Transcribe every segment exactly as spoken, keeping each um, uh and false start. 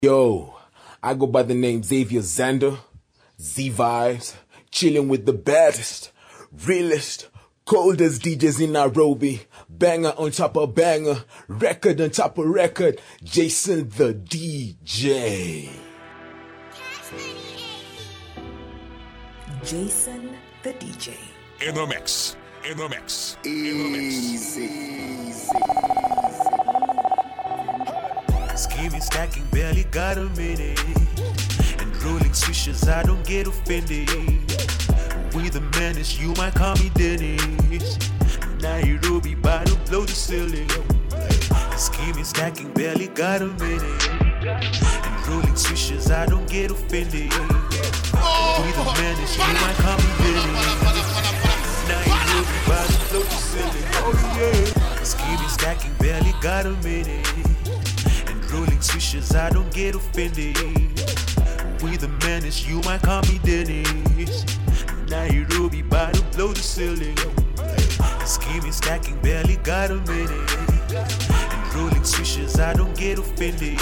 Yo, I go by the name Xavier Zander, Z-Vibes, chilling with the baddest, realest, coldest D Js in Nairobi, banger on top of banger, record on top of record, Jason the D J. Jason the D J. In the mix, in the mix, easy, in the mix. easy. Scheming, stacking, barely got a minute. And rolling swishers, I don't get offended. We the menace, you might call me Dennis. Nairobi, by to blow the ceiling. Scheming, stacking, barely got a minute. And rolling swishers, I don't get offended. We the menace, you might call me Dennis. Nairobi, by to blow the ceiling. Oh yeah. Scheming, stacking, barely got a minute. Rolling swishers, I don't get offended. We the menace, you might call me Dennis. Nairobi, by to blow the ceiling. Scheming, stacking, barely got a minute. And rolling swishers, I don't get offended.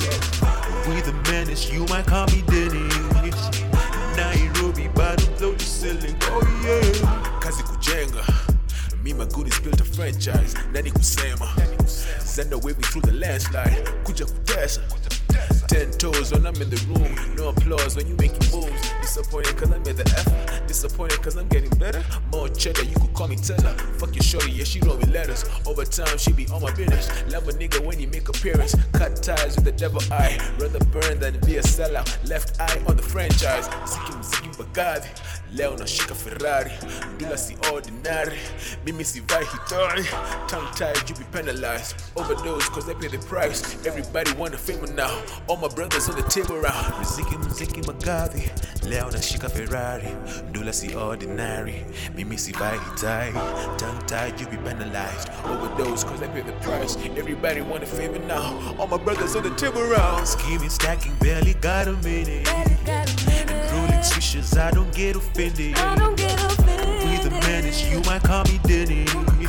We the menace, you might call me Dennis. Nairobi, by to blow the ceiling. Oh yeah. Kazi kujenga, me my goodies built a franchise. Nani kusema, send away me through the landslide. Kuja kutesa, ten toes when I'm in the room. No applause when you making moves. Disappointed cause I made the effort. Disappointed cause I'm getting better. More cheddar, you could call me Teller. Fuck your shorty, yeah, she wrote me letters. Over time, she be on my business. Love a nigga when he make appearance. Cut ties with the devil eye. Rather burn than be a sellout. Left eye on the franchise. Ziki mziki bagadi. Leo nashika Ferrari. Ndula si ordinary. Mimi si vai hitori. Tongue tied, you be penalized. Overdose cause they pay the price. Everybody want a favor now. All my brothers on the table round. Mziki mziki magadi. Leo nashika Ferrari. Ndula si ordinary. Mimi si vai hitori. Tongue tied, you be penalized. Overdose cause they pay the price. Everybody want a favor now. All my brothers on the table round. Scheming, stacking, barely got a minute. And rolling swishers, I don't get offended. I don't get offended. We the menace, you might call me Dennis.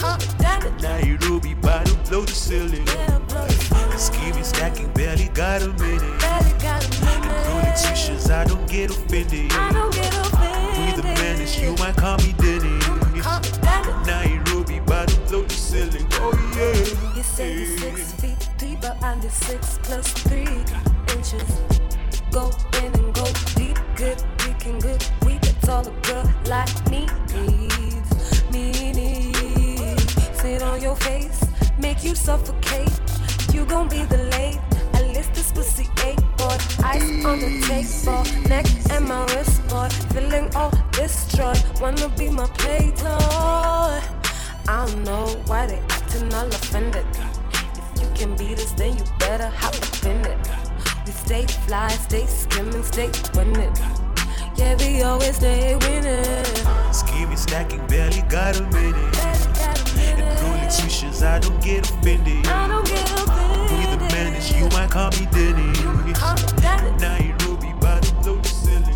Nairobi, by to blow the ceiling. Scheming, stacking, barely got a minute. And rolling swishers, I don't get offended. We the menace, you might call me Dennis. Nairobi, by to blow the ceiling. Oh yeah. You say you're six feet three, but I'm the six plus three inches. Go in and go deep, good, freaking good. We that's all a girl like me needs, me needs. Sit on your face, make you suffocate. You gon' be the late. I list this pussy eight, boy. Ice on the table, neck and my wrist, boy. Feeling all destroyed, wanna be my playtoy. I don't know why they acting all offended. If you can beat us, then you better hop up in it. We stay fly, stay skimming, stay winning. Yeah, we always stay winning. Scheming, stacking, barely got a minute. And rolling swishers, I don't get offended. I don't get offended. We the menace, you might call me Dennis. Nairobi, by to blow the ceiling.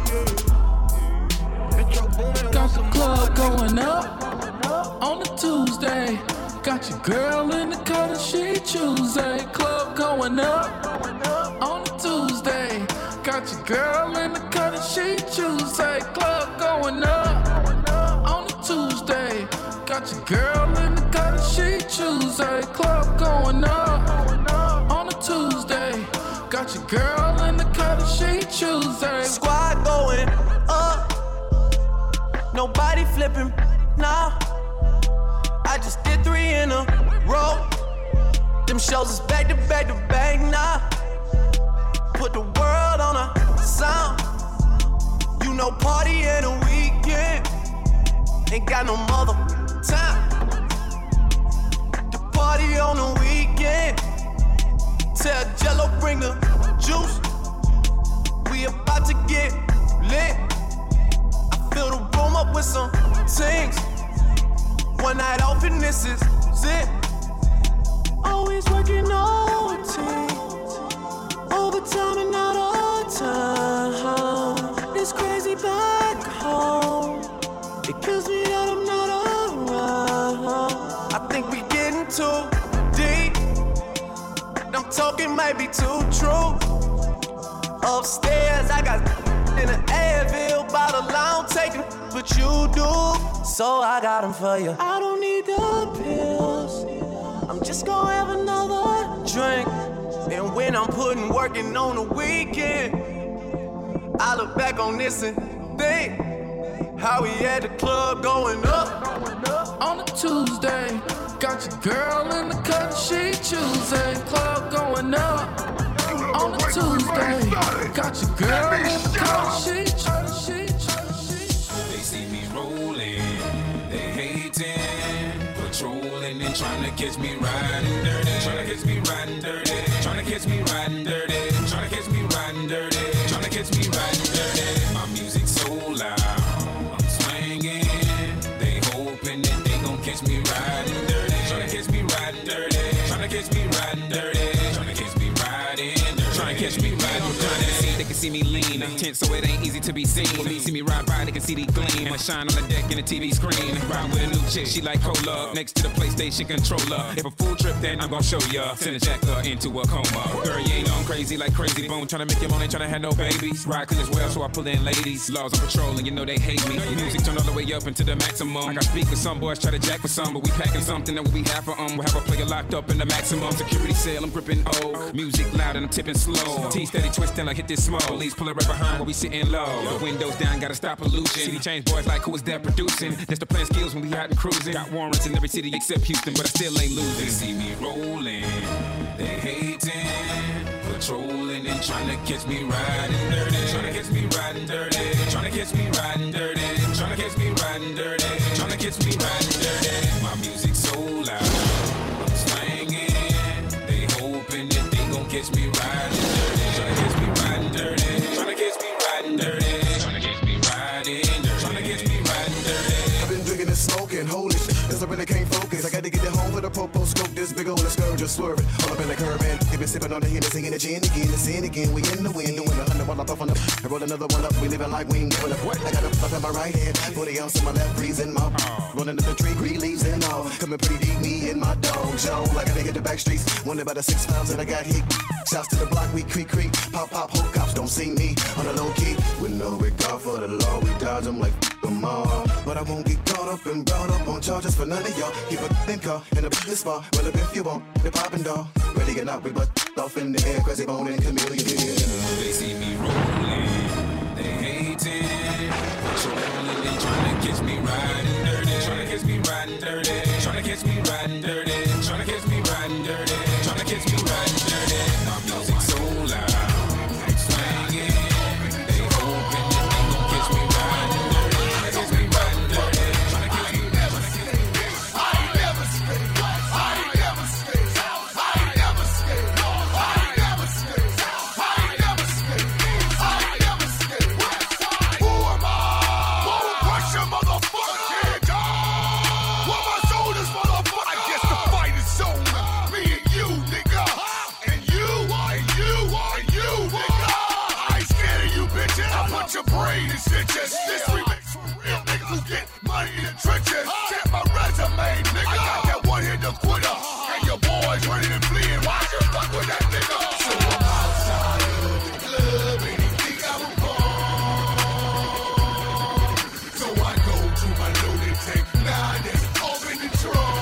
Oh yeah. Got the club going up on a Tuesday. Got your girl in the color she Tuesday. Club going up on a Tuesday. Got your girl in the color she Tuesday. Club going up on a Tuesday. Got your girl in the color she Tuesday. Club going up on a Tuesday. Got your girl in the color she Tuesday. Squad going up. Nobody flipping, nah. I just did three in a row. Them shows is back to back to back, nah. Put the world on a sound. You know, party in a weekend. Ain't got no mother time. The party on the weekend. Tell Jello bring the juice. We about to get lit. I fill the room up with some things. One night off and this is it. Always working O T. Overtime and not all time. It's crazy back home. It kills me that I'm not around. I think we getting too deep. I'm talking might be too true. That's what you do, so I got them for you. I don't need the pills, I'm just gonna have another drink. And when I'm putting working on the weekend, I look back on this and think how we had the club going up. On a Tuesday, got your girl in the cut, she choosing. Club going up. On a Tuesday, got your girl in the cut, she choosing. They see me rolling, they hating, patrolling and trying to catch me riding dirty. Trying to catch me riding dirty. Trying to catch me riding dirty. Trying to catch me riding dirty. Trying to catch me riding dirty. My music's so loud, I'm swinging. They hoping that they gon' catch me riding dirty. Trying to catch me riding dirty. Trying to catch me riding dirty. Trying to catch me riding dirty. Trying to catch me riding dirty. They can see me lean, tense so it ain't easy to be seen. When they see me ride by, they can see the gleam. I shine on the deck in the T V screen. Ride with a new chick, she like cola. Next to the PlayStation controller. If a full trip, then I'm gon' show ya. Send a jacker into a coma. Girl, you ain't on crazy like Crazy Bone. Tryna make your money, tryna have no babies. Ride clean as well, so I pull in ladies. Laws on patrol, and you know they hate me. Music turn all the way up into the maximum. I got speakers, some boys try to jack for some, but we packing something that we have for um. We'll have a player locked up in the maximum security cell. I'm gripping old. Music loud and I'm tipping slow. T steady twisting like hit this smoke. Police pull it right behind while we sitting low. The windows down, gotta stop pollution. City change boys like who is that producing? That's the plan skills when we out and cruising. Got warrants in every city except Houston, but I still ain't losing. They see me rolling, they hating, patrolling and trying to catch me riding dirty. Trying to catch me riding dirty. Trying to catch me riding dirty. Trying to catch me riding dirty. Trying to catch me riding dirty. My music's so loud, I'm swinging. They hoping that they gon' catch me riding dirty. Trying to catch me riding dirty. Trying to catch me riding dirty. Trying to catch me riding dirty. Trying to catch me riding dirty. I've been drinking and smoking, holy shit, cause I really can't focus. I got to get it home with a popo scope, this big old scourge just swerving. All up in the curb, man. They been sipping on the Hennessy and the gin again, the sin again. We in the wind, doing a hundred while I puff on the. I roll another one up, we living like we ain't giving up. I got a puff in my right hand, forty ounce in my left, freezing my. Rolling up the tree, green leaves and all. Coming pretty deep, me and my dog, Joe. Like a nigga the back streets, wonder about the six pounds and I got hit. Shouts to the block, we creak, creak. Pop, pop, hope cops don't see me on the low key. With no regard for the law, we dodge them like them all. But I won't get caught up and brought up on charges for none of y'all. Keep a thin car in a business spot. Well, if you want, the poppin' dog. Ready or not, we butt off in the air. Crazy bone and chameleon. They see me rolling, they hating, patrolling and trying to catch me riding dirty. Trying to catch me riding dirty. Trying to catch me riding dirty. Trying to catch me riding dirty. Trying to catch me riding dirty. My music's so loud, I'm swinging. They hoping that they gon' catch me riding dirty. Trying to catch me riding dirty. Trying to catch me riding dirty. I ain't never skate. I ain't never skate. I ain't never skate. I ain't never skate. I ain't never skate. I ain't never skate. Who am I? What's your motherfucking dog? What my shoulders, motherfucker? I guess the fight is over. Me and you, nigga. And you, and you, and you, nigga. I ain't scared of you, bitches. I put your brain in stitches. This remix for real niggas who get money in the trenches. Check my resume, nigga. I got that one hit the quitter. And your boys ready to flee. And why you fuck with that nigga? So I'm outside of the club and he think I'm a bum. So I go to my loaded tank. Now that's open the trunk.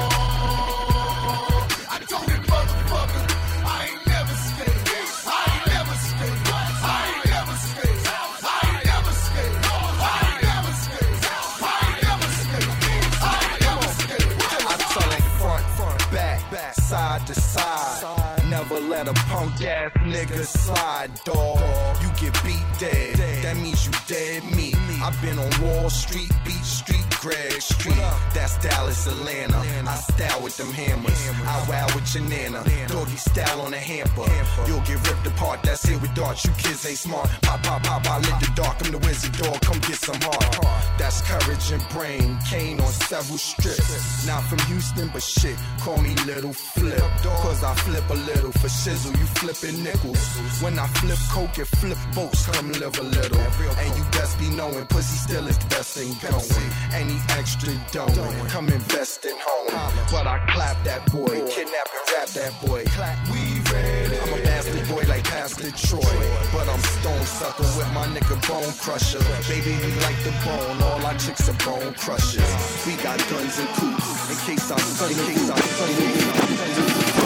I told it, motherfucker, I ain't never skate. I ain't never skate. I ain't never skate. I ain't never skate. I ain't never skate. I ain't never skate. I ain't never skate. I tell it front, front, back, back, side to side. Never let a punk ass nigga slide, dawg. You get beat dead, that means you dead meat. I've been on Wall Street, Beach Street, Greg Street. That's Dallas, Atlanta. I style with them hammers. I wow with your nana. Doggy style on a hamper. You'll get ripped apart, that's it with darts. You kids ain't smart. Pop, pop, pop, I lit the dark. I'm the wizard dog, come get some heart. That's courage and brain. Kane on several strips. Not from Houston, but shit, call me Little Flip. Cause I flip a little for shizzle. You flipping nickels. When I flip coke and flip boats, come live a little. And you best be knowing, pussy still is the best thing going. Any extra dough, come invest in home. But I clap that boy, kidnap and rap that boy. We ready. I'm a bastard boy like Pastor Troy. but I'm stone sucker with my nigga Bone Crusher. Baby, we like the bone, all our chicks are bone crushers. We got guns and coops in case I, in case I, in case I.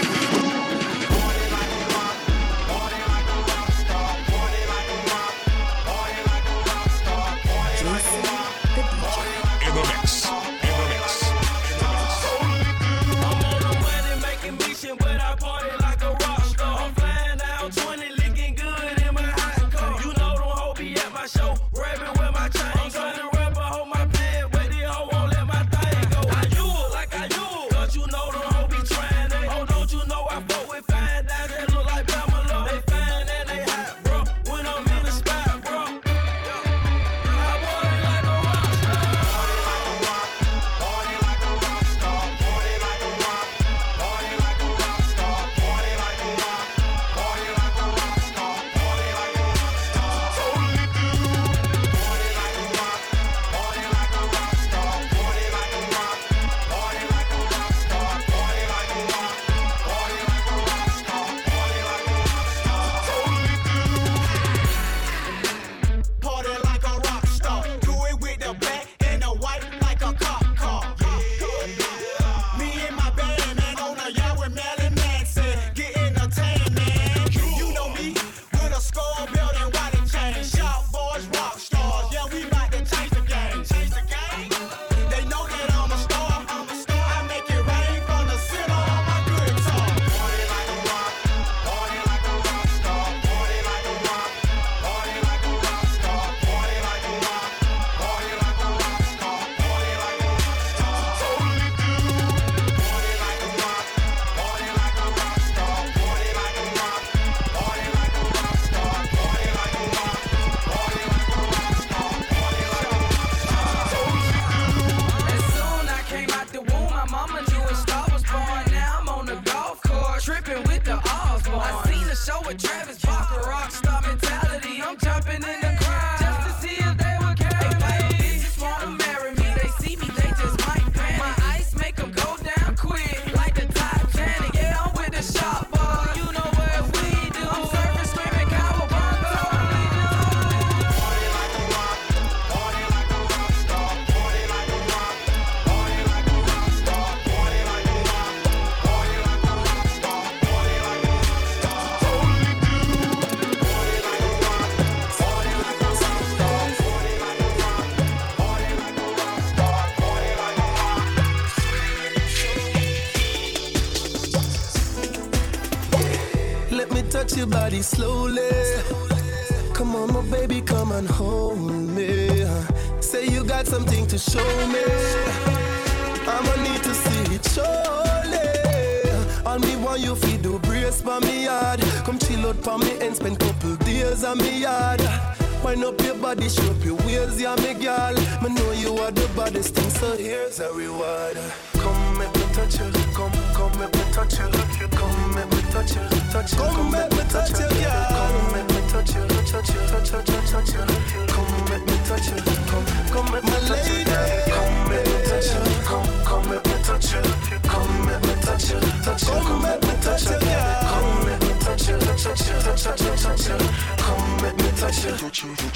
Your body slowly. Come on, my baby, come and hold me. Say you got something to show me. I'ma need to see it surely. All me want you feed do brace by me yard. Come chill out for me and spend couple days on me yard. Wind up your body, show up your waist, yeah, me girl. Me know you are the baddest thing, so here's a reward. Come make me touch you, come, come make me touch you, come make me touch you, touch you, come make me touch you, girl. Come make me touch you, touch you, touch you, touch touch you, come make me touch you, come, come make me touch you, come make me touch you, come, come make me touch you, come make me touch you, touch you, come make me touch you, girl. Come make me touch you, touch you, touch you, touch you, come make me touch you.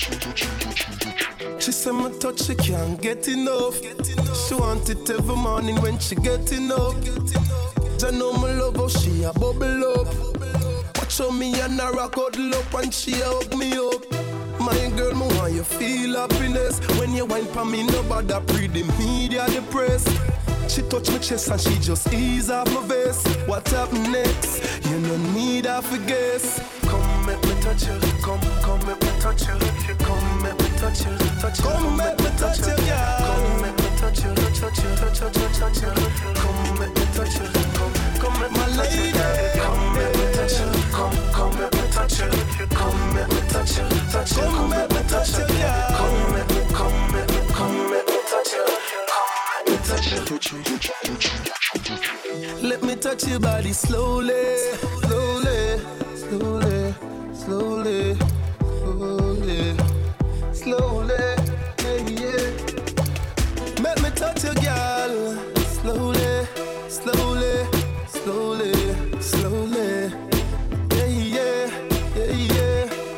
She said my touch she can't get enough. She want it every morning when she get enough. I know my love how she a bubble up. Watch how me and her a cuddle up and she a hug me up. My girl, me want you feel happiness. When you whine for me, nobody pre the media the press. She touch my chest and she just ease off my vest. What happen next? You no need half a guess. Come make me touch you, come, come make me touch you, come make me touch you, touch you, come make me touch you, girl. Come make me touch you, touch you, touch you, touch you, come make me touch you, come, come make me touch you, come make me touch you, come, come make me touch you, come make me touch you, touch you, come make me touch you, come make me, come make me, come make me touch you, come make me touch you, touch you, touch you. Let me touch your body slowly, slowly, slowly, slowly, slowly, slowly, yeah, yeah. Let me touch your girl, slowly, slowly, slowly, slowly, yeah, yeah, yeah, yeah.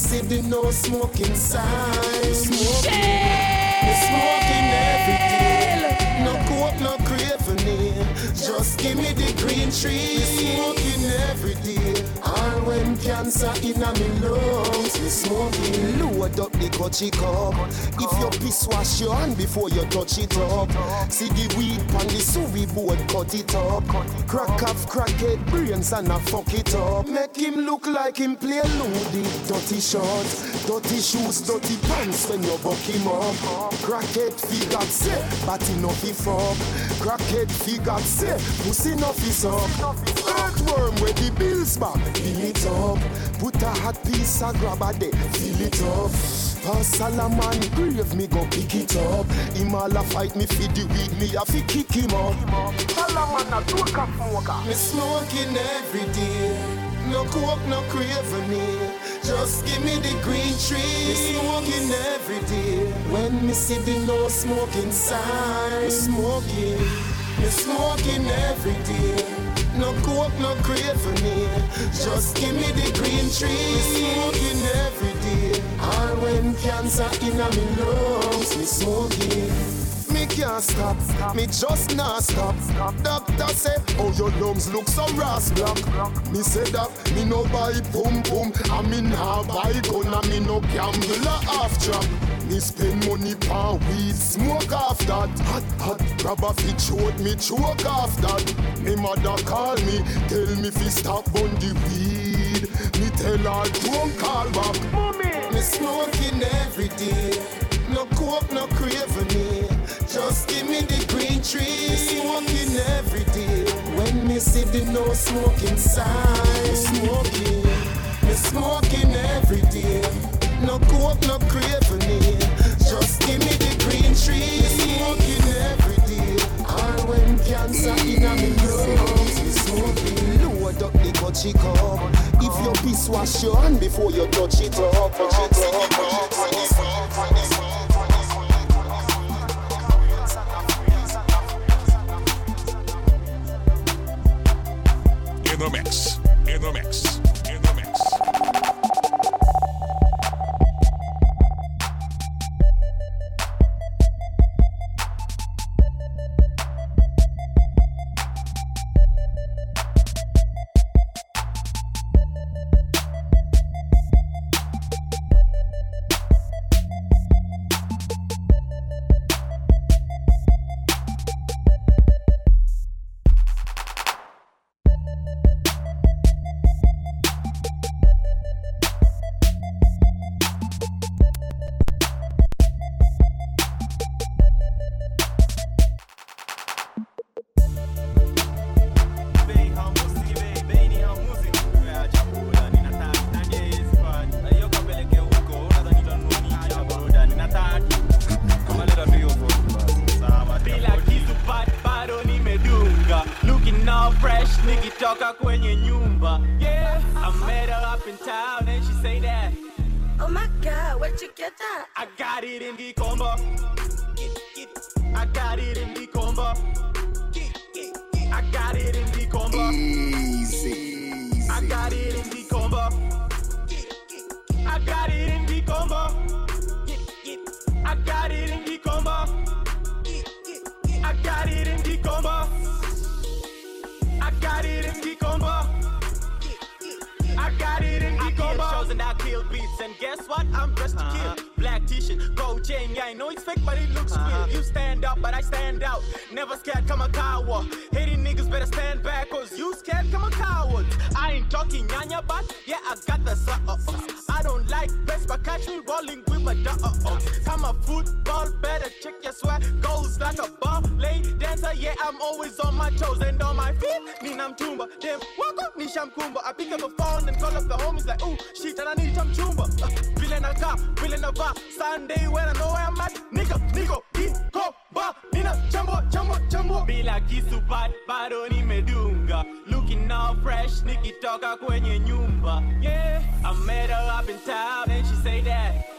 see the no smoking sign. Smoking, me smoking every day. No coke, no craving. Just give me the green tree. Me smoking every day. And when cancer in a me lungs, me smoking. Load up the coachy cup. If you piss wash your hand before you touch it up. See the weed pan the suri board, cut it up. Crack off crackhead brains and a fuck it up. Make him look like him play loaded. Dirty shorts, dirty shoes, dirty pants when you buck him up. Crackhead figure say, but enough he fuck. Crackhead figure say, pussy enough is up. Earthworm where the bills back, fill it up. Put a hot piece of grab a day, fill it up. Pass Salaman grave, me go pick it up. Him all a fight me feed the weed, me a fi kick him up. Salaman a do a smoker. Me smoking every day. No coke, no craving. Just give me the green tree. Me smoking every day. When me see the no smoking sign, me smoking. Me smoking every day. No coke, no craving. Just give me the green tree. Me smoking every day. And when cancer in a me lungs, me smoking. Me can't stop, me just not stop. Doctor say, oh your lungs look so ras black. Me say that, me no buy pum pum. I me nah buy gun, I me no gamble a half trap. Me spend money pa weed, smoke off that. Hot, hot, grab a fi throat, me choke off that. Me mother call me, tell me fi stop on the weed. Me tell her don't call back. Mommy, me smoking every day. No coke, no craving. Just give me the green tree. Me smoking every day. When me see the no smoking sign, me smoking. Me smoking every day. No coke, no craving. Just give me the green tree. Me smoking every day. And when cancer in a me lungs, me smoking. Load up the coachy cup. If you piss wash your hand before you touch it up. Touch it up, touch it up. In the mix, in the mix, in the mix. Toka kwenye nyumba, yeah. I met her up in town and she say that, oh my God, where'd you get that? I got it in the combo. I got it in the combo. I got it in the combo. Easy. I got it in the combo. I got it in the combo. I got it in the combo. I got it in the combo. I got it in the combo. I got it in the combo. I shows and I kill beats, and guess what? I'm dressed to uh-huh. kill. Black t-shirt, gold chain, yeah, I know it's fake, but it looks uh-huh. real. You stand up, but I stand out. Never scared, come a coward. Hating niggas better stand back, cause you scared, come a coward. I ain't talking nyanya, but yeah, I got the sauce. I don't like best, but catch me rolling with my dog. I'm a football, better check your swag. Goes like a ball, lay dancer, yeah, I'm always on my toes and on my feet. Ninam tumba, them walk up, nisham kumba. I pick up a phone and call up the homies like, ooh, shit, and I need some chumba. Feeling a car, feeling a bar. Sunday when I know where I'm at, nigga, nigga, iko, ba, nina, chambo, chambo, chambo. Bila kisu bad, bado nimedunga. Looking all fresh, nikitoka kwenye nyumba. Yeah, I met her up in town and she say that,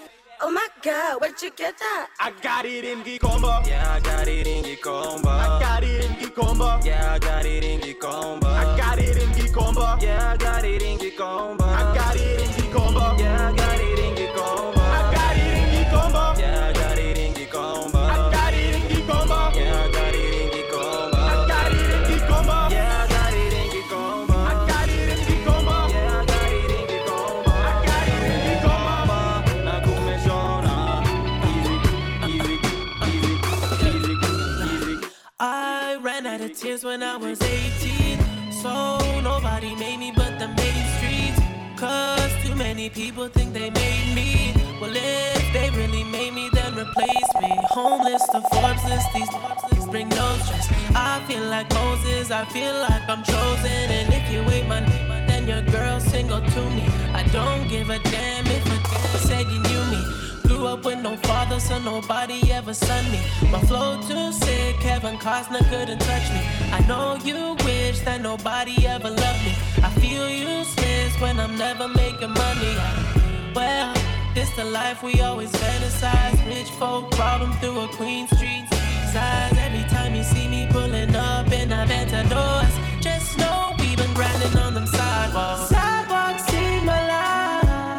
Oh my God, where'd you get that? I got it in Gikomba. Yeah, I got it in Gikomba. I got it in Gikomba. Yeah, I got it in Gikomba. I got it in Gikomba. Yeah, I got it in Gikomba. I got it in Gikomba. Yeah, I got it in Gikomba. I got it in Gikomba. Yeah, I got it in Gikomba. I got it in Gikomba. Yeah, I got it in Gikomba. I got it in Gikomba. Yeah, I got it in Gikomba. I got it in Gikomba. Yeah, I got it in Gikomba. I got it in Gikomba. Na kumeshona. Easy, easy, easy, easy, easy. I ran out of tears when I was eighteen. So nobody made me but the main streets. Cause too many people think they made me. Well, if they really made me, then replace me. Homeless to Forbes list, these these bring no stress. I feel like Moses, I feel like I'm chosen. And if you ain't my name, then your girl single to me. I don't give a damn if a girl said you knew me. Grew up with no father, so nobody ever son me. My flow too sick, Kevin Costner couldn't touch me. I know you wish that nobody ever loved me. I feel useless when I'm never making money. Well, this the life we always fantasize. Rich folk problem through a Queen Street size. Every time you see me pulling up in Aventadors, just know we've been grinding on them sidewalks. Sidewalks see my life.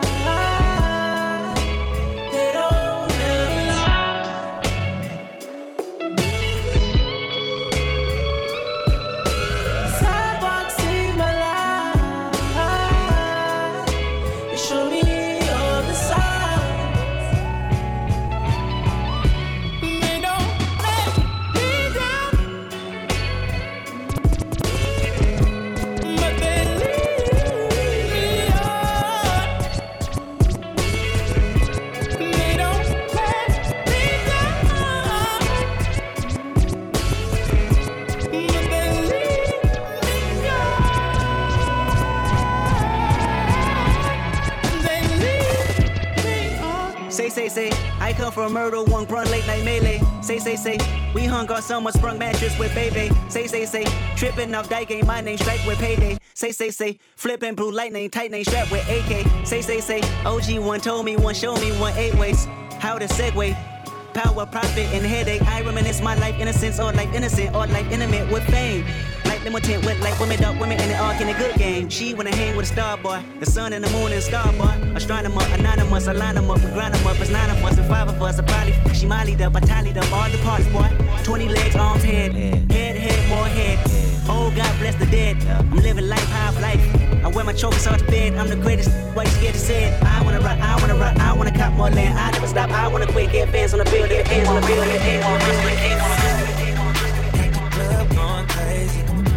Say, say, I come from murder, one grunt, late night melee. Say, say, say, we hung on someone sprung mattress with baby. Say, say, say, tripping off dyke ain't my name, strike with payday. Say, say, say, flipping blue lightning, tight name strapped with A K. Say, say, say, O G one told me, one showed me, one eight ways. How to segue, power, profit, and headache. I reminisce my life innocence, or life innocent, or life intimate with fame. Like limited with like women, dark women, and the arc in a good game. She wanna hang with a star boy, the sun and the moon and star boy. Astronomer, anonymous, I line them up, we grind them up. It's nine of us and five of us. I probably f- she mollied up, I tallied up all the parts, boy. Twenty legs, arms, head, head, head, more head. Oh, God bless the dead. I'm living life, half life. I wear my chokers off the bed. I'm the greatest. Why you scared to say it? I wanna rock, I wanna rock, I wanna cop more land. I never stop. I wanna quit, get fans on the bill, get fans on the bill, get fans on the bill, get fans on the bill. Got the club going crazy.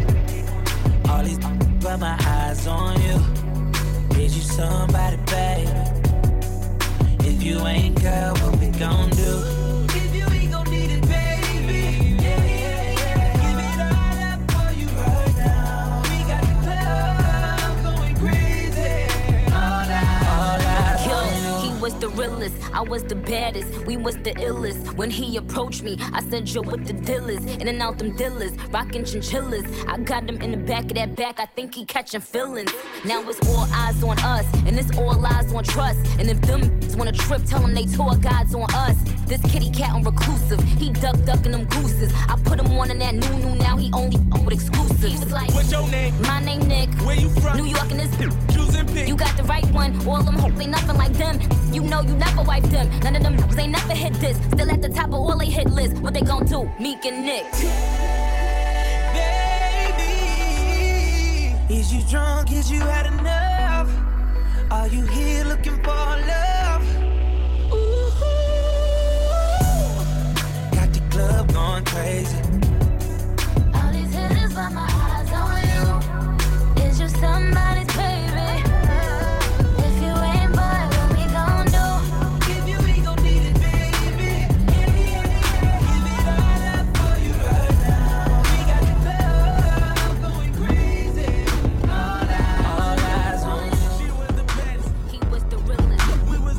All these got my eyes on you. Is you somebody, baby? If you ain't, girl, what we gon' do? If you ain't gon' need it, baby. Yeah, yeah, yeah. Give it all up for you right now. We got the club going crazy. All night, all night. Yo, he was the realest, I was the baddest, we was the illest. When he approached me, I said, yo, what the deal is? In and out them dealers, rockin' chinchillas. I got him in the back of that back, I think he catching feelings. Now it's all eyes on us, and it's all eyes on trust. And if them wanna trip, tell them they tour guides on us. This kitty cat on reclusive, he duck duckin' them gooses. I put him on in that new new, now he only with exclusives. He was like, what's your name? My name Nick. Where you from? New York and this Choose and pick. You got the right one, all them hoes ain't nothing like them. You know you never wipe them. None of them they never hit this. Still at the top of all they hit list. What they gon' do? Meek and Nick. Baby, is you drunk? Is you had enough? Are you here looking for love? Ooh, got the club going crazy. All these hitters got my eyes on you. Is you somebody's baby? If you ain't, boy, what we gon' do? If you ain't gon' need it, baby. Give it all up for you right now. We got the club going crazy. All eyes, all eyes on you. She was the best. He was the realest. We was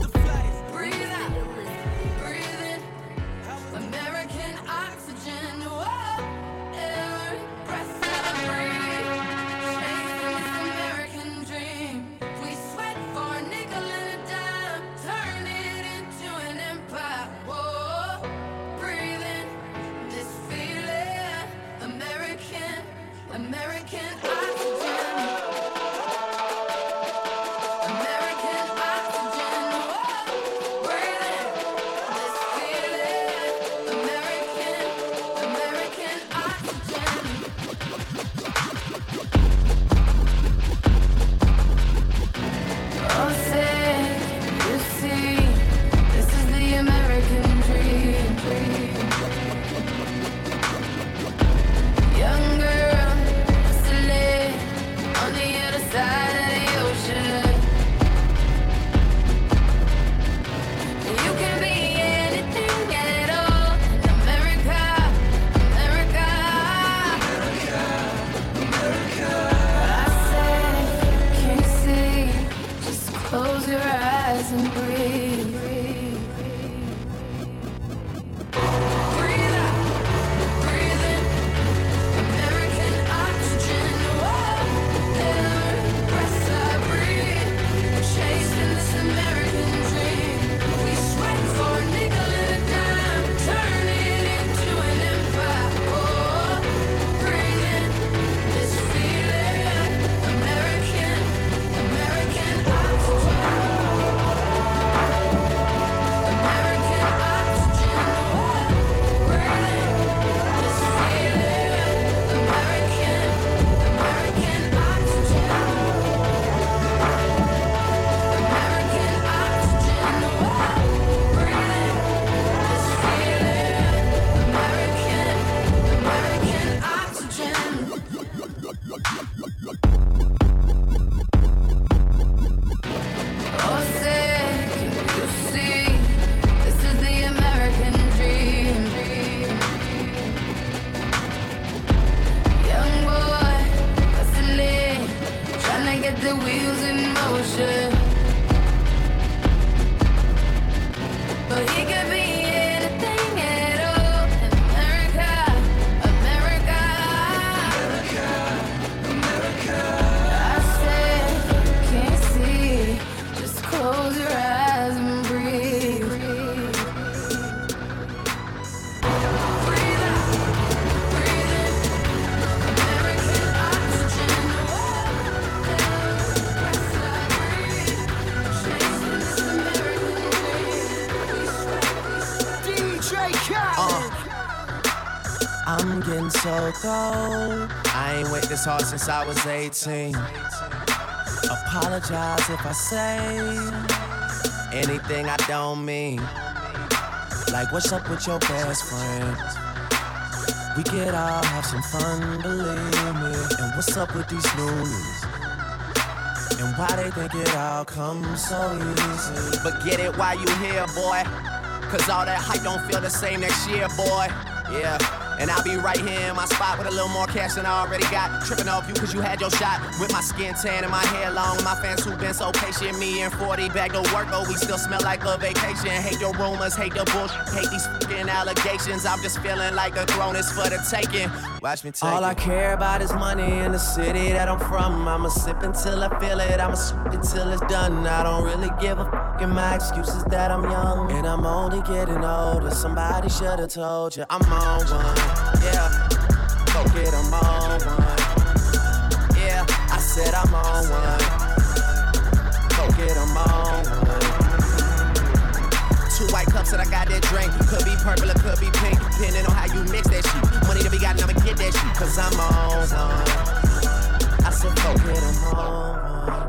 J Khaled. I'm getting so cold. I ain't worked this hard since I was eighteen. Apologize if I say anything I don't mean. Like, what's up with your best friends? We could all have some fun, believe me. And what's up with these news? And why they think it all comes so easy? But get it while you here, boy. Cause all that hype don't feel the same next year, boy. Yeah. And I'll be right here in my spot with a little more cash than I already got. Tripping off you cause you had your shot. With my skin tan and my hair long. My fans who been so patient. Me and forty back to work, oh, we still smell like a vacation. Hate the rumors, hate the bullshit, hate these fucking allegations. I'm just feeling like a throne is for the taking. Watch me take All it. I care about is money in the city that I'm from. I'ma sip until I feel it, I'ma sip until it's done. I don't really give a fuck, and my excuse is that I'm young. And I'm only getting older, somebody should've told you I'm on one. Yeah, go get 'em on one. Yeah, I said I'm on one. Go get 'em on one. Two white cups that I got that drink. Could be purple or could be pink, depending on how you mix that shit. Money to be got and I'ma get that shit, cause I'm on one. I said go get 'em on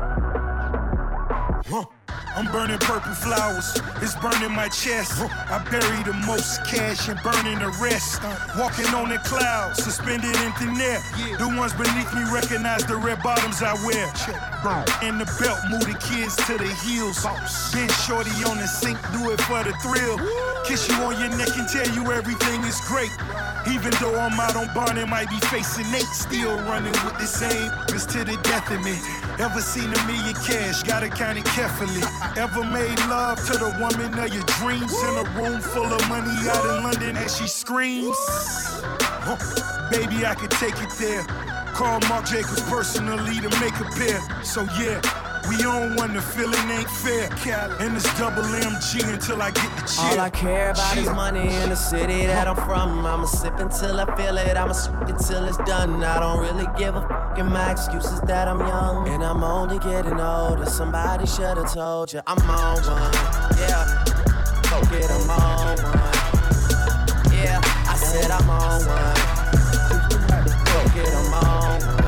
one. Huh. I'm burning purple flowers, it's burning my chest. I bury the most cash and burning the rest. Walking on the clouds, suspended in thin air. The ones beneath me recognize the red bottoms I wear. In the belt, move the kids to the heels. Been shorty on the sink, do it for the thrill. Kiss you on your neck and tell you everything is great. Even though I'm out on bond and might be facing Nate, still running with the same bitch to the death of me. Ever seen a million cash, gotta count it carefully. Ever made love to the woman of your dreams in a room full of money out in London as she screams? Huh. Baby, I could take it there. Call Marc Jacobs personally to make a pair. So yeah, we on one, the feeling ain't fair. And it's double M G until I get the cheer. All I care about cheer. is money in the city that I'm from. I'ma sip until I feel it, I'ma sip until it's done. I don't really give a fuck, and my excuse is that I'm young. And I'm only getting older, somebody should've told you I'm on one. Yeah, go get 'em on one. Yeah, I said I'm on one. Go get 'em on one.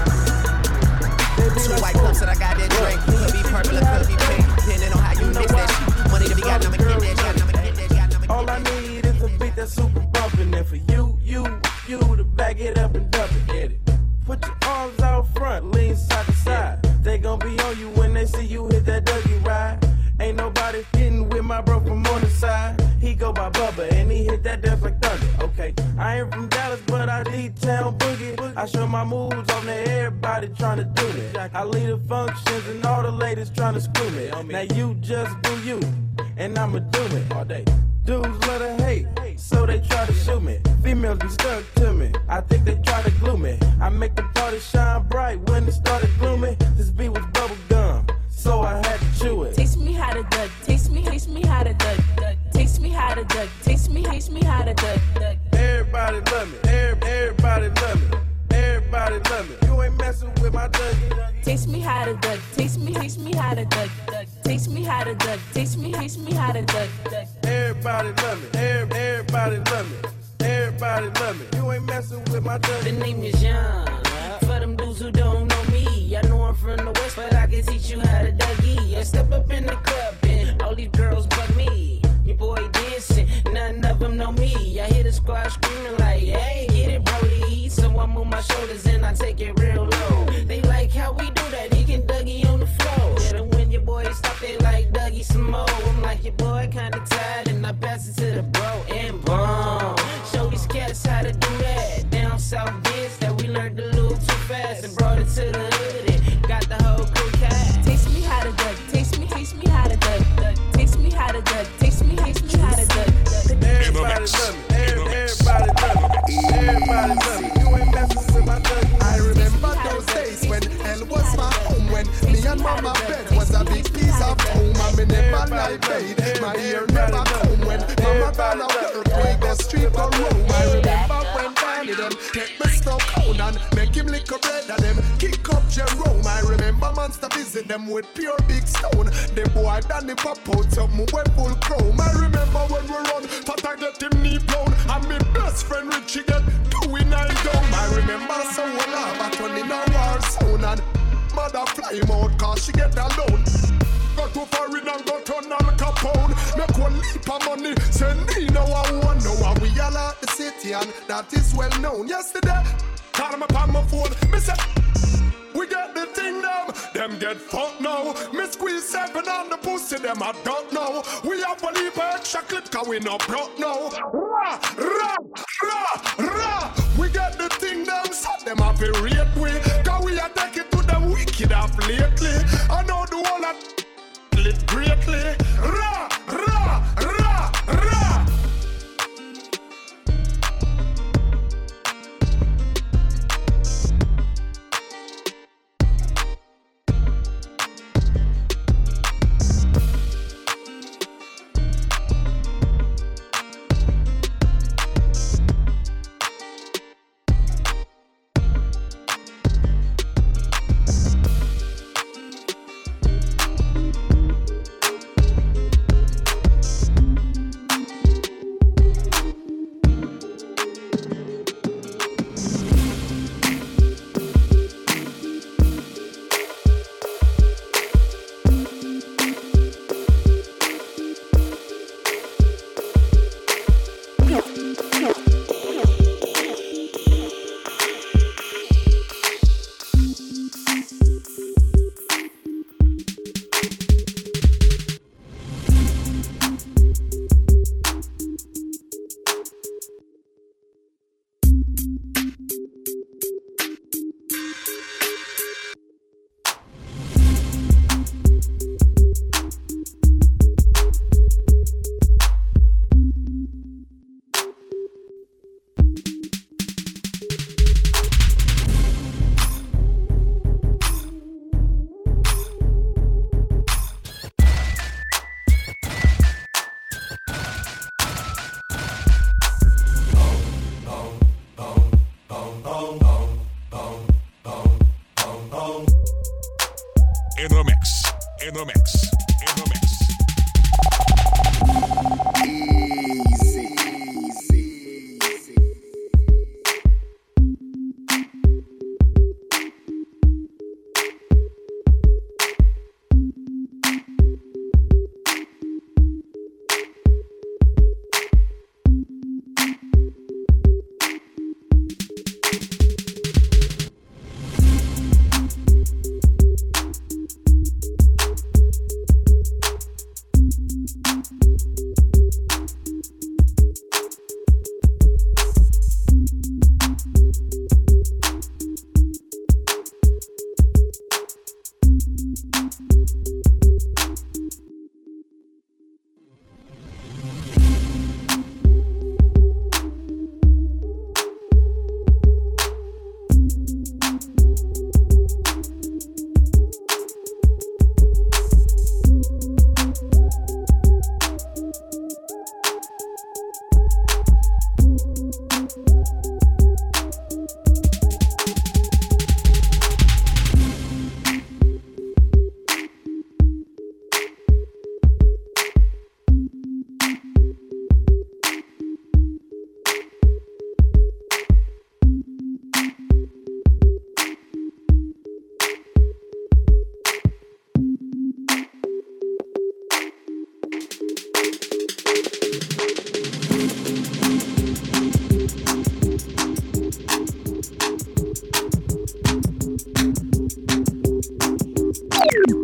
Two white cups that I got that drink. Could be purple or could be pink, depending on how you mix that shit. Money to be got, I'ma get that shit, I'ma get that shit. All I need is a beat that's super bumpin'. And for you, you, you to back it up and dump it, get it. Put your arms out front, lean side to side. They gon' be on you when they see you hit that Dougie ride. Ain't nobody getting with my bro from on the side. He go by Bubba and he hit that death like thunder. Okay, I ain't from Dallas, but I D-town boogie. I show my moves on to everybody tryna do it. I lead the functions and all the ladies tryna screw me. Now you just do you, and I'ma do it all day. Dudes love to hate, so they try to shoot me. Females be stuck to me, I think they try to glue me. I make the party shine bright when it started gloomy. This beat was bubble gum, so I had to chew it. Taste me how to duck, taste me, taste me how to duck, duck. Taste me how to duck, taste me, taste me how to duck, duck. Everybody love me, everybody love me, everybody love me. You ain't messing with my Dougie. Taste me how to duck, taste me, taste me how to duck, duck. Taste me how to duck, taste me, taste me how to duck, duck. Everybody love me, everybody love me, everybody love me. You ain't messing with my Dougie. The name is Young. For them dudes who don't know me, I know I'm from the West, but I can teach you how to Dougie. I step up in the club and all these girls bug me. Your boy dancing, none of them know me. I hear the squad screaming like, hey, get it, Brody. So I move my shoulders and I take it real low. They like how we do that, he can Dougie on the floor. Yeah, when your boy stop, they like Dougie some more. I'm like, your boy kinda tired, and I pass it to the bro and boom. Show these cats how to do that. Down south kids that we learned a little too fast and brought it to the hood and got the whole crew cat. Taste me how to duck, taste me, taste me how to duck, duck. Taste me how to duck, taste me, taste me how to duck, duck. Everybody love me, everybody love me, everybody love me. You ain't messing with my Dougie. I remember those days when hell was my home, when me and mama bed was a big piece of home, and me never lie paid. My ear never come when mama gone out work, we go street go roam. I remember when Danny them take me stuff down and make him lick a bread and them kick up Jerome. I remember monster visit them with pure big stone. The boy Danny pop out something with full chrome. I remember when we run, but I get him knee blown. And my best friend Richie get two in nine down. I remember someone laugh at when in a war zone. And mother fly him out cause she get alone. Go to foreign and go turn Al Capone. Make one leap of money, say me no I want. No one we all out the city and that is well known. Yesterday, call me upon my phone, me say we get the thing them, them get fucked now. Me squeeze seven on the pussy, them I don't know. We have a leap of extra clip cause we no broke now. Rah, rah, rah, rah. We get the thing them, so them have a rate we. Cause we are taking to them wicked up lately. I know the whole of it greatly. Ra, ra, ra, ra. In the mix, in the mix, in the mix. You